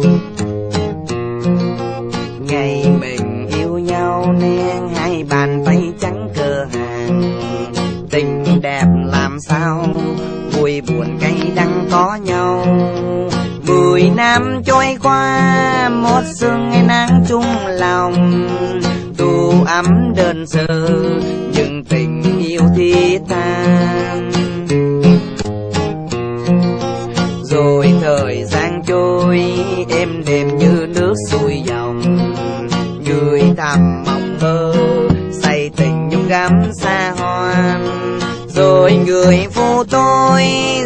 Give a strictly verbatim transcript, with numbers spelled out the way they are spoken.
Ngày mình yêu nhau nên hai bàn tay trắng cơ hàng, tình đẹp làm sao vui buồn cay đắng có nhau. Mười năm trôi qua một sương ngày nắng chung lòng, tu ấm đơn sơ nhưng tình yêu thiết tha. Rồi thời gian trôi êm đềm như nước xuôi dòng, người thầm mộng mơ say tình nhung gấm xa hoa. Rồi người phụ tôi